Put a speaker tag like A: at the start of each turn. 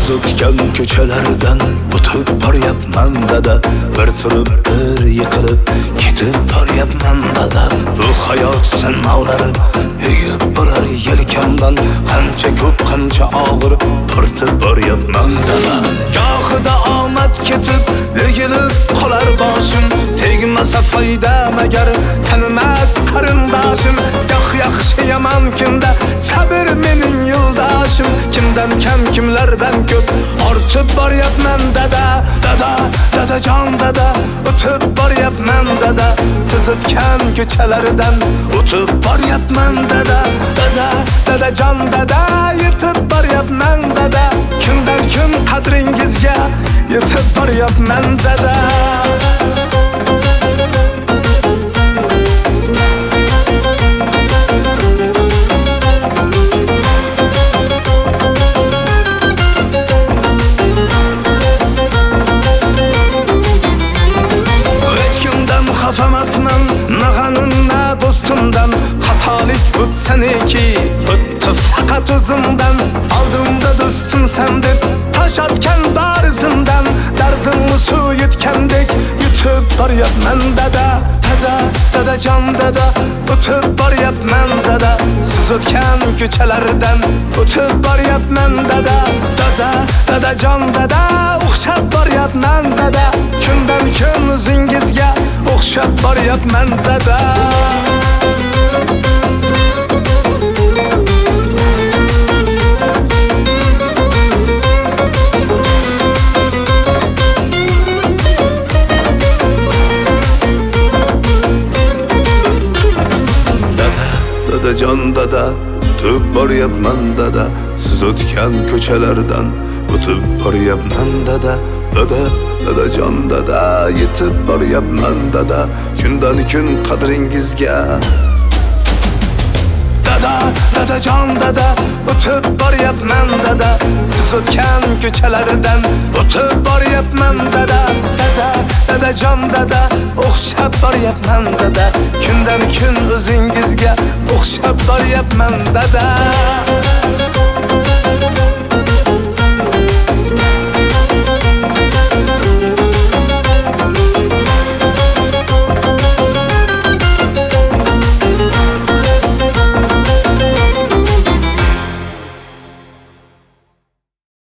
A: o'tgan ko'chalardan o'tib boryapman dada, bir turib bir yiqilib ketib boryapman dada. Bu hayot sinovlari egib borar yelkamdan, qancha ko'p qancha og'ir tortib boryapman dada. Gohida omad ketib egilib qolar boshim, tegmasa foyda magar tanimas qarindoshim. Goh yaxshi yomon kunda sabr mening yo'ldoshim, kimdan kam kimlardan ko'p ortib boryapman dada. Dada, dadajon dada, o'tib boryapman dada, siz o'tgan ko'chalardan o'tib boryapman dada. Dada, dadajon dada, yetib boryapman dada, kundan kun qadringizga yetib boryapman dada. Xafamasman nag'anim na do'stimdan, xatolik o'tsa neki o'tdi faqat o'zimdan. Oldimda do'stim san deb tosh otgan bor izimdan, dardimni suv yutgandek yutib boryapman dada. Dada, dadajon dada, o'tib boryapman dada, siz o'tgan ko'chalardan o'tib boryapman dada. Dada, dadajon dada, o'xshab boryapman dada, kundan kun o'zingizga o'xshab boryapman dada. Dadajon dada, o'tib boryapman dada, siz o'tgan ko'chalardan o'tib boryapman dada. Dada, dadajon dada, yetib boryapman dada, kundan kun qadringizga. Dada, dadajon dada, o'tib boryapman dada, siz o'tgan ko'chalardan o'tib boryapman dada. Dada, dadajon dada, o'xshab boryapman dada, kundan kun o'zingizga o'xshab boryapman dada.